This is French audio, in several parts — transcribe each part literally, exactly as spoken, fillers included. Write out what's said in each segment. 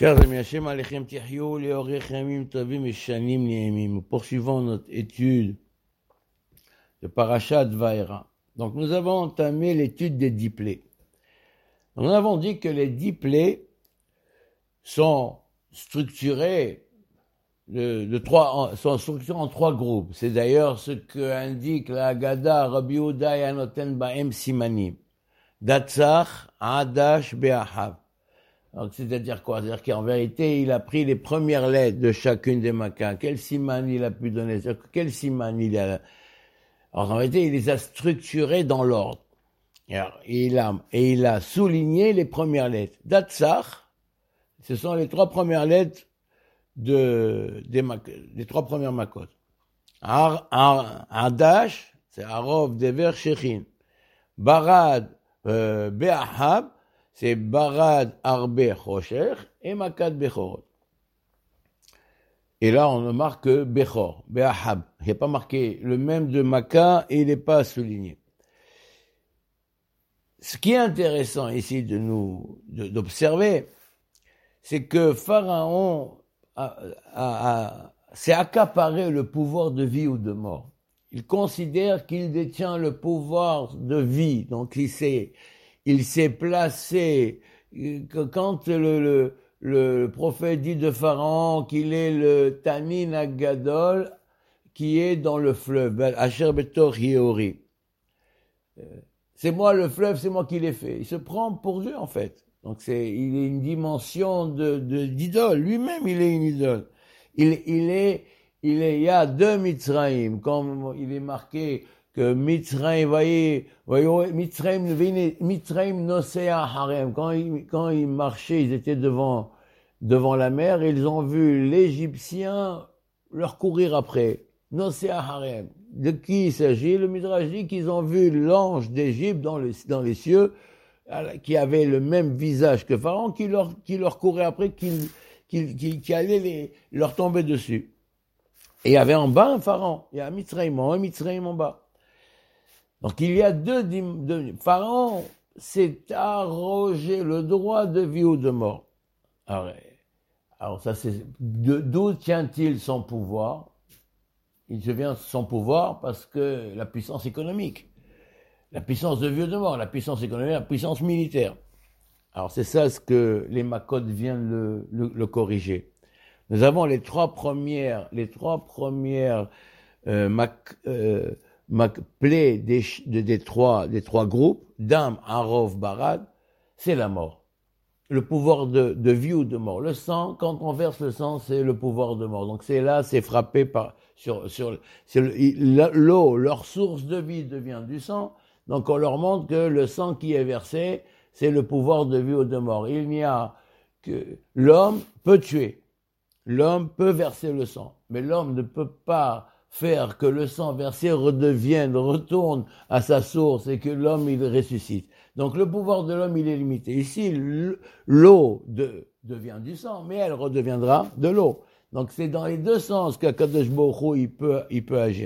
Chers amis, Hashem Alechem Tichyu, Leorech Yamim Tovim et Shanim Niemim. Nous poursuivons notre étude de Parashat Vaera. Donc nous avons entamé l'étude des diplés. Nous avons dit que les diplés sont structurés de, de trois, sont structurés en trois groupes. C'est d'ailleurs ce que indique la Haggadah Rabbi Yehuda Yanoten Baem Simanim. Datzach, Adash, Be'ahav. Donc, c'est-à-dire quoi? C'est-à-dire qu'en vérité, il a pris les premières lettres de chacune des makas. Quel siman il a pu donner? C'est-à-dire quel siman il a... Alors, en vérité, il les a structurés dans l'ordre. Alors, et il a, et il a souligné les premières lettres. Datzach, ce sont les trois premières lettres de, des, des trois premières makot. Ar, ar, Adash, c'est Arov, Dever, Shechin. Barad, euh, Be'ahab, c'est Barad, Arbe, Chosher et Makat, Bechorot. Et là, on ne marque que Bechor, Be'ahab. Il n'y a pas marqué le même de Makat et il n'est pas souligné. Ce qui est intéressant ici de nous, de, d'observer, c'est que Pharaon a, a, a, s'est accaparé le pouvoir de vie ou de mort. Il considère qu'il détient le pouvoir de vie, donc il s'est, il s'est placé, que quand le, le, le prophète dit de Pharaon qu'il est le Tanin Agadol, qui est dans le fleuve, Asher Betor Yeori. C'est moi le fleuve, c'est moi qui l'ai fait. Il se prend pour Dieu en fait. Donc c'est, il est une dimension de, de, d'idole. Lui-même, il est une idole. Il, il est, il est, il y a deux Mitzrayim, comme il est marqué que Mitzrayim, voyez, voyez, Mitzrayim, Mitzrayim Nosea Harem. Quand ils, quand ils marchaient, ils étaient devant, devant la mer, et ils ont vu l'Égyptien leur courir après. Nosea Harem. De qui il s'agit? Le Midrash dit qu'ils ont vu l'ange d'Égypte dans, le, dans les cieux, qui avait le même visage que Pharaon, qui leur, qui leur courait après, qui, qui, qui, qui allait les, leur tomber dessus. Et il y avait en bas un Pharaon, il y a un Mitzrayim en haut, un Mitzrayim en bas. Donc il y a deux, deux Pharaon s'est arrogé le droit de vie ou de mort. Alors, alors ça c'est, d'où tient-il son pouvoir? Il devient son pouvoir parce que la puissance économique, la puissance de vie ou de mort, la puissance économique, la puissance militaire. Alors c'est ça ce que les Makot viennent le, le, le corriger. Nous avons les trois premières, les trois premières euh, mac, euh, mac, plaies des, des, des, trois, des trois groupes, Dam, Arov, Barad, c'est la mort. Le pouvoir de, de vie ou de mort. Le sang, quand on verse le sang, c'est le pouvoir de mort. Donc c'est là, c'est frappé par sur sur c'est le, l'eau, leur source de vie devient du sang. Donc on leur montre que le sang qui est versé, c'est le pouvoir de vie ou de mort. Il n'y a que l'homme peut tuer. L'homme peut verser le sang, mais l'homme ne peut pas faire que le sang versé redevienne, retourne à sa source et que l'homme, il ressuscite. Donc le pouvoir de l'homme, il est limité. Ici, l'eau de, devient du sang, mais elle redeviendra de l'eau. Donc c'est dans les deux sens qu'Akadosh Baruch Hu, il peut, il peut agir.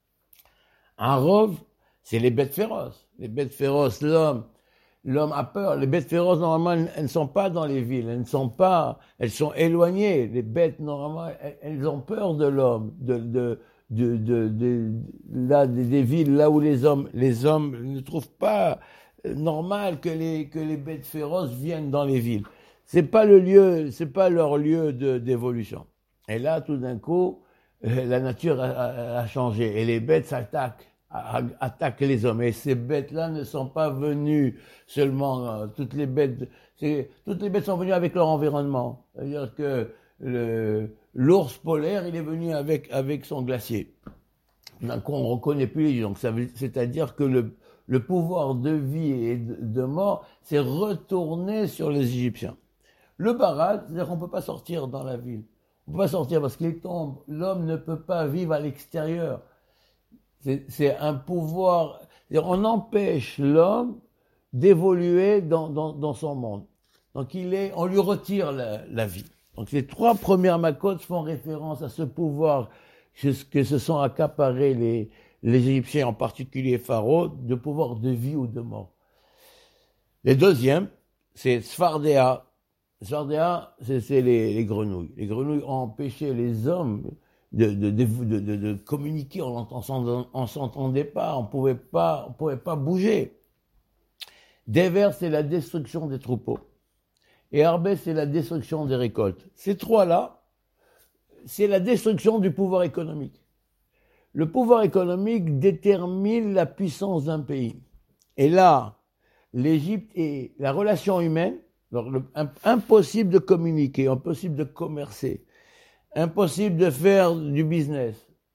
Un rov, c'est les bêtes féroces. Les bêtes féroces, l'homme, l'homme a peur. Les bêtes féroces, normalement, elles ne sont pas dans les villes. Elles ne sont pas, elles sont éloignées. Les bêtes, normalement, elles, elles ont peur de l'homme, de, de, de, de, de, là, des, des villes, là où les hommes, les hommes ne trouvent pas normal que les, que les bêtes féroces viennent dans les villes. C'est pas le lieu, c'est pas leur lieu de, d'évolution. Et là, tout d'un coup, la nature a, a, a changé et les bêtes s'attaquent. attaquent les hommes. Et ces bêtes-là ne sont pas venues seulement, euh, toutes les bêtes, c'est, toutes les bêtes sont venues avec leur environnement. C'est-à-dire que le, l'ours polaire, il est venu avec, avec son glacier. D'un coup, on ne reconnaît plus les gens. Donc, ça veut, c'est-à-dire que le, le pouvoir de vie et de, de mort s'est retourné sur les Égyptiens. Le barad, c'est-à-dire qu'on ne peut pas sortir dans la ville. On ne peut pas sortir parce qu'il tombe. L'homme ne peut pas vivre à l'extérieur. C'est, c'est un pouvoir, on empêche l'homme d'évoluer dans, dans, dans son monde. Donc il est, on lui retire la, la vie. Donc les trois premières makotes font référence à ce pouvoir que se sont accaparés les, les Égyptiens, en particulier Pharaon, de pouvoir de vie ou de mort. Les deuxièmes, c'est Sfardéa, Svardéa, c'est, c'est les, les grenouilles. Les grenouilles ont empêché les hommes de, de, de, de, de, de communiquer, on ne s'entendait pas, on pouvait pas, on pouvait pas bouger. Déver, c'est la destruction des troupeaux. Et Arbé, c'est la destruction des récoltes. Ces trois-là, c'est la destruction du pouvoir économique. Le pouvoir économique détermine la puissance d'un pays. Et là, l'Égypte et la relation humaine, alors le, impossible de communiquer, impossible de commercer, impossible de faire du business.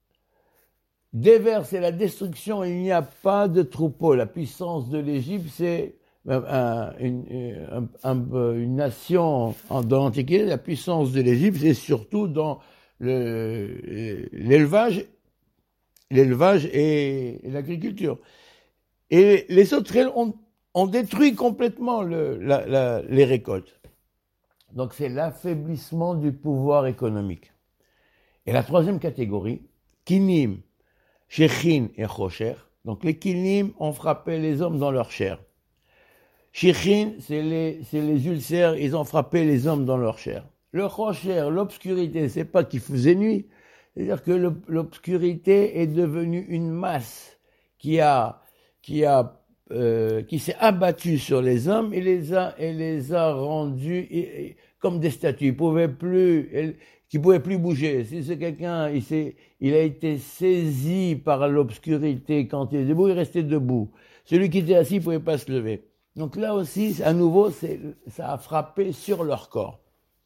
Déver, c'est la destruction, il n'y a pas de troupeau. La puissance de l'Égypte, c'est un, une, un, un, une nation dans l'Antiquité. La puissance de l'Égypte, c'est surtout dans le, l'élevage, l'élevage et, et l'agriculture. Et les sauterelles ont, ont détruit complètement le, la, la, les récoltes. Donc c'est l'affaiblissement du pouvoir économique. Et la troisième catégorie, Kinim, Shechin et Chosher. Donc les Kinim ont frappé les hommes dans leur chair. Shechin, c'est les, c'est les ulcères, ils ont frappé les hommes dans leur chair. Le Chosher, l'obscurité, c'est pas qu'il faisait nuit. C'est-à-dire que le, l'obscurité est devenue une masse qui a, qui a, euh, qui s'est abattue sur les hommes et les a, et les a rendus et, et, comme des statues. Ils pouvaient plus, ils, qui pouvaient plus bouger. Si c'est quelqu'un, il s'est, il a été saisi par l'obscurité quand il est debout, il restait debout. Celui qui était assis, il pouvait pas se lever. Donc là aussi, à nouveau, c'est, ça a frappé sur leur corps.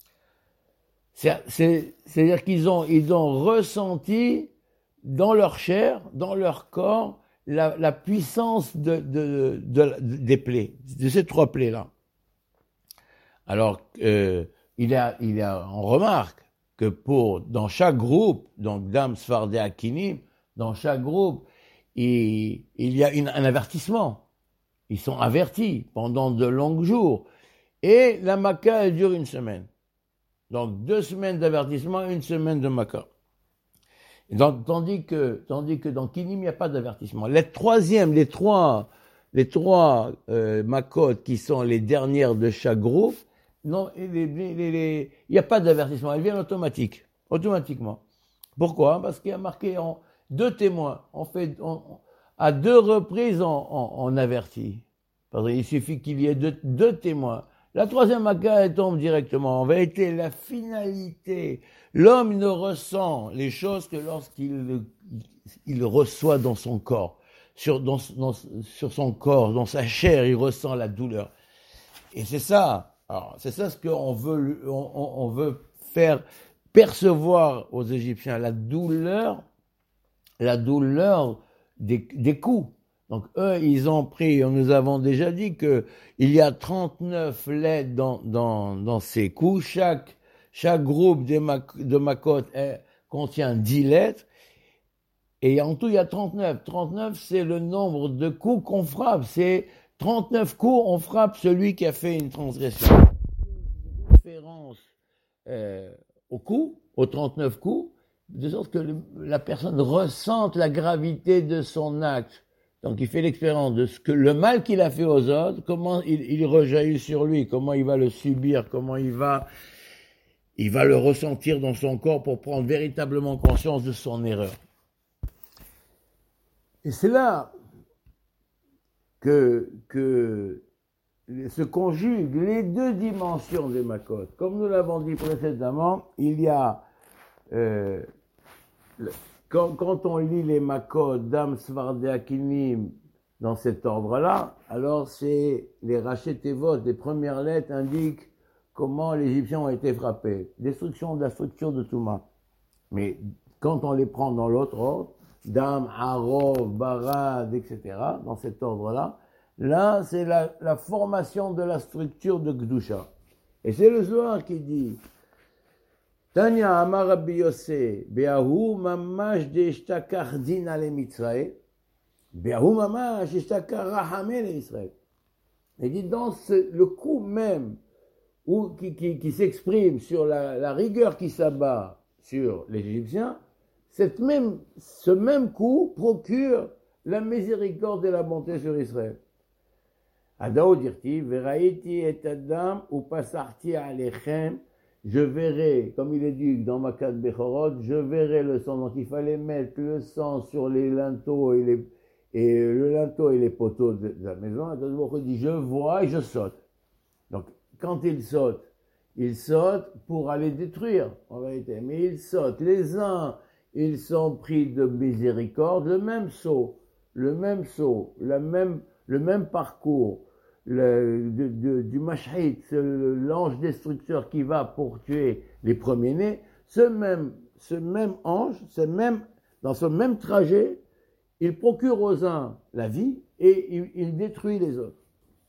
C'est, c'est, c'est-à-dire qu'ils ont, ils ont ressenti dans leur chair, dans leur corps, la, la puissance de, de, de, de, des plaies, de ces trois plaies-là. Alors, euh, il a, il a, on remarque que pour, dans chaque groupe, donc Dam, Sfardé, Akinim, dans chaque groupe, il, il y a une, un avertissement. Ils sont avertis pendant de longs jours. Et la Maca, elle dure une semaine. Donc, deux semaines d'avertissement, une semaine de Maca. Donc, tandis que, tandis que dans Kinim, il n'y a pas d'avertissement. Les troisièmes, les trois, les trois, euh, Makot qui sont les dernières de chaque groupe, non, les, les, les, les, il n'y a pas d'avertissement. Elles viennent automatiques. Automatiquement. Pourquoi? Parce qu'il y a marqué en deux témoins. On fait, on, à deux reprises, on, on, on avertit. Parce qu'il suffit qu'il y ait deux, deux témoins. La troisième Maca, elle tombe directement. En vérité, la finalité, l'homme ne ressent les choses que lorsqu'il il reçoit dans son corps. Sur, dans, dans, sur son corps, dans sa chair, il ressent la douleur. Et c'est ça, alors, c'est ça ce qu'on veut, on, on veut faire percevoir aux Égyptiens, la douleur, la douleur des, des coups. Donc eux, ils ont pris, nous avons déjà dit que il y a trente-neuf lettres dans, dans, dans ces coups. Chaque, chaque groupe de, mac, de Makot est, contient dix lettres. Et en tout, il y a trente-neuf. trente-neuf, c'est le nombre de coups qu'on frappe. C'est trente-neuf coups, on frappe celui qui a fait une transgression. Référence euh, au coup, aux trente-neuf coups, de sorte que le, la personne ressente la gravité de son acte. Donc il fait l'expérience de ce que le mal qu'il a fait aux autres, comment il, il rejaillit sur lui, comment il va le subir, comment il va, il va le ressentir dans son corps pour prendre véritablement conscience de son erreur. Et c'est là que, que se conjuguent les deux dimensions des Makot. Comme nous l'avons dit précédemment, il y a euh, le, Quand, quand on lit les Makot, Dam, Svardé, Akinim, dans cet ordre-là, alors c'est les Rachetevot, les premières lettres indiquent comment les Égyptiens ont été frappés. Destruction de la structure de Touma. Mais quand on les prend dans l'autre ordre, Dam, Harov, Barad, et cetera, dans cet ordre-là, là, c'est la, la formation de la structure de Gdusha. Et c'est le Zohar qui dit Tanya Amar Rabbi Yossé, Be'ahu mamash de'eshtakach din ale Mitzraël, Be'ahu mamash de'eshtakach rahamel le Israël. Il dit dans ce, le coup même où, qui, qui, qui s'exprime sur la, la rigueur qui s'abat sur les Égyptiens, cette même, ce même coup procure la miséricorde et la bonté sur Israël. Adao dirti, veraiti et adam ou pasarti alechem, je verrai, comme il est dit dans Makat Bechorot, je verrai le sang. Donc il fallait mettre le sang sur les linteaux et, les, et le linteau et les poteaux de, de la maison. Il dit, je vois et je saute. Donc quand il saute, il saute pour aller détruire, en vérité. Mais il saute. Les uns, ils sont pris de miséricorde, le même saut, le même saut, la même, le même parcours. Le, de, de, du Mash'hit, l'ange destructeur qui va pour tuer les premiers-nés, ce même, ce même ange, ce même, dans ce même trajet, il procure aux uns la vie et il, il détruit les autres.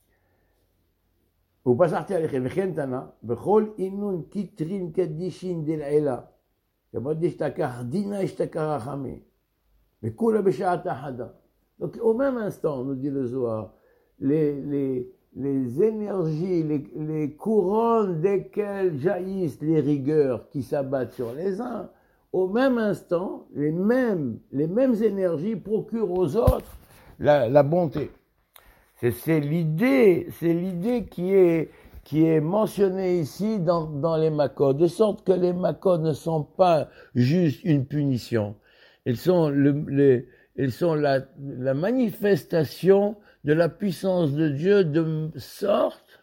Vous passez à l'échelle, bechol inun kitrin kadishin del ela, kabad ishtakar dina ishtakar achame, bekula b'shat ahada. Donc au même instant, nous dit le Zohar, Les, les, les énergies, les, les couronnes desquelles jaillissent les rigueurs qui s'abattent sur les uns, au même instant, les mêmes, les mêmes énergies procurent aux autres la, la bonté. C'est, c'est l'idée, c'est l'idée qui est, qui est mentionnée ici dans, dans les Makot, de sorte que les Makot ne sont pas juste une punition. Ils sont, le, les, ils sont la, la manifestation de la puissance de Dieu de sorte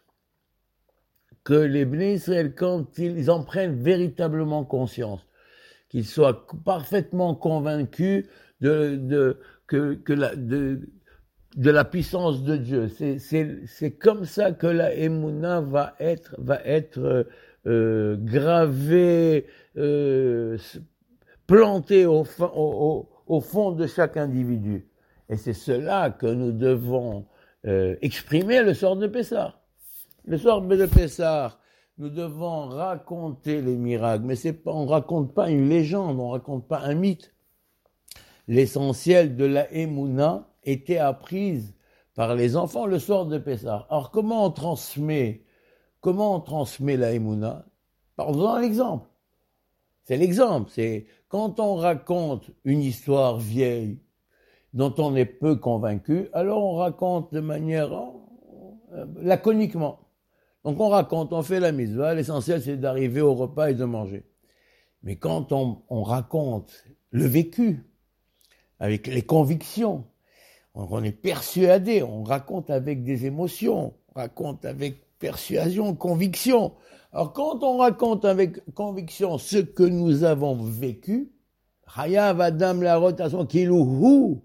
que les Bnei Israël, quand ils en prennent véritablement conscience, qu'ils soient parfaitement convaincus de, de, que, que la, de, de la puissance de Dieu. C'est, c'est, c'est comme ça que la Emouna va être, va être euh, gravée, euh, plantée au, au, au fond de chaque individu. Et c'est cela que nous devons euh, exprimer le soir de Pessah. Le soir de Pessah, nous devons raconter les miracles, mais c'est pas, on raconte pas une légende, on raconte pas un mythe. L'essentiel de la Emouna était apprise par les enfants le soir de Pessah. Alors comment on transmet, comment on transmet la Emouna? Par faisant l'exemple. C'est l'exemple, c'est quand on raconte une histoire vieille, dont on est peu convaincu, alors on raconte de manière euh, laconiquement. Donc on raconte, on fait la mitzvah, l'essentiel c'est d'arriver au repas et de manger. Mais quand on, on raconte le vécu, avec les convictions, on, on est persuadé, on raconte avec des émotions, on raconte avec persuasion, conviction. Alors quand on raconte avec conviction ce que nous avons vécu, Chayav Adam la rotation kilouhu,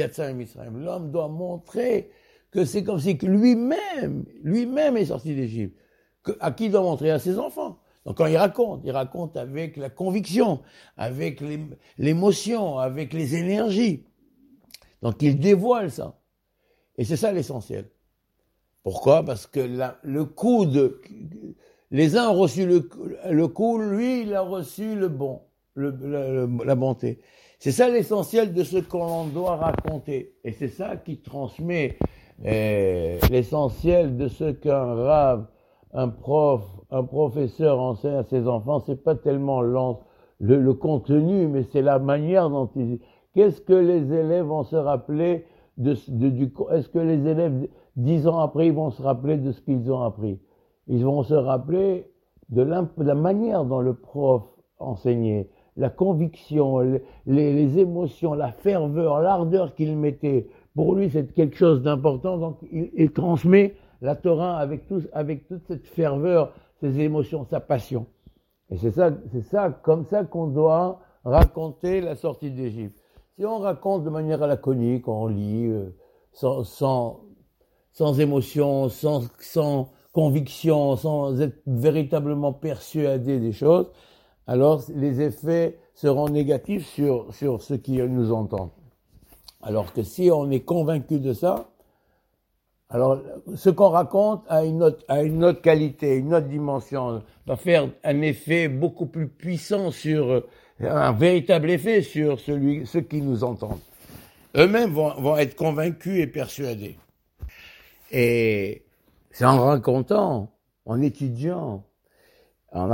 l'homme doit montrer que c'est comme si que lui-même, lui-même est sorti d'Égypte. À qui il doit montrer? À ses enfants. Donc quand il raconte, il raconte avec la conviction, avec l'émotion, avec les énergies. Donc il dévoile ça. Et c'est ça l'essentiel. Pourquoi? Parce que la, le coup de... Les uns ont reçu le, le coup, lui il a reçu le bon, le, le, la bonté. C'est ça l'essentiel de ce qu'on doit raconter. Et c'est ça qui transmet euh, l'essentiel de ce qu'un rave, un prof, un professeur enseigne à ses enfants. C'est pas tellement le, le contenu, mais c'est la manière dont ils... Qu'est-ce que les élèves vont se rappeler de, de, du... Est-ce que les élèves, dix ans après, ils vont se rappeler de ce qu'ils ont appris? Ils vont se rappeler de, de la manière dont le prof enseignait, la conviction, les, les émotions, la ferveur, l'ardeur qu'il mettait. Pour lui, c'est quelque chose d'important. Donc, il, il transmet la Torah avec, tout, avec toute cette ferveur, ses émotions, sa passion. Et c'est ça, c'est ça, comme ça qu'on doit raconter la sortie d'Égypte. Si on raconte de manière laconique, on lit, euh, sans, sans, sans émotion, sans, sans conviction, sans être véritablement persuadé des choses, alors les effets seront négatifs sur, sur ceux qui nous entendent. Alors que si on est convaincu de ça, alors ce qu'on raconte a une autre, a une autre qualité, une autre dimension, va faire un effet beaucoup plus puissant sur, un véritable effet sur celui, ceux qui nous entendent. Eux-mêmes vont, vont être convaincus et persuadés. Et c'est en racontant, en étudiant, en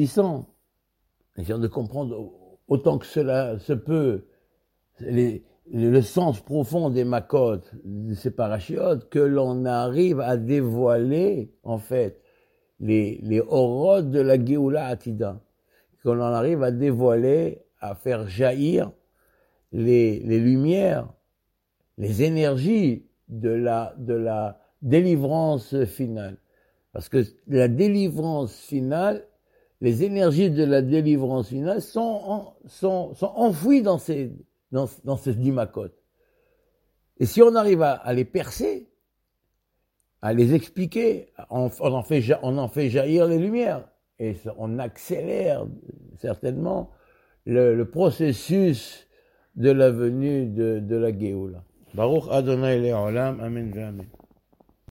approfondissant, essayant de comprendre autant que cela se peut les, le sens profond des makot, de ces parachiotes, que l'on arrive à dévoiler, en fait, les, les orodes de la Géoula Atida, que l'on arrive à dévoiler, à faire jaillir les, les lumières, les énergies de la, de la délivrance finale. Parce que la délivrance finale, les énergies de la délivrance finale sont, en, sont, sont enfouies dans ces, dans, dans ces dix makot. Et si on arrive à, à les percer, à les expliquer, on, on, en fait, on en fait jaillir les lumières. Et on accélère certainement le, le processus de la venue de, de la Géoula. Baruch Adonai Le'olam, Amen ve'Amen.